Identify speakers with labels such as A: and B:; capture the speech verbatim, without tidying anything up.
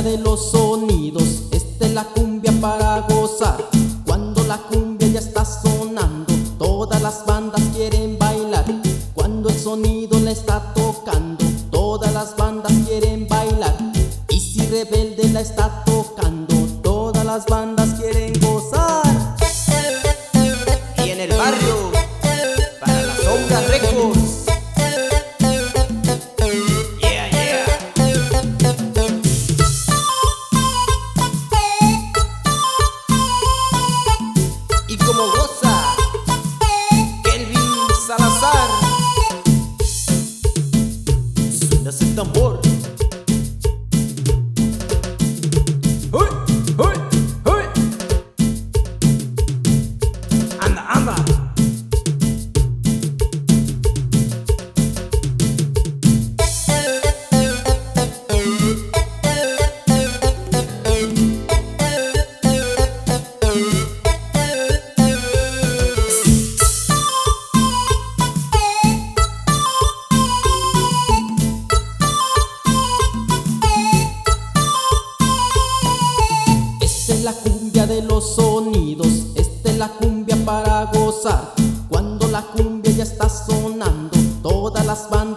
A: de los sonidos, esta es la cumbia para gozar. Cuando la cumbia ya está sonando, todas las bandas quieren bailar. Cuando el sonido la está tocando, todas las bandas quieren bailar. Y si Rebelde la está tocando, todas las bandas quieren gozar.
B: Y en el barrio, para la Sombra Records. Como goza Kelvin Salazar. Suena ese tambor. ¡Uy! ¡Uy! ¡Uy! Anda, anda.
A: Esta es la cumbia de los sonidos, esta es la cumbia para gozar. Cuando la cumbia ya está sonando, todas las bandas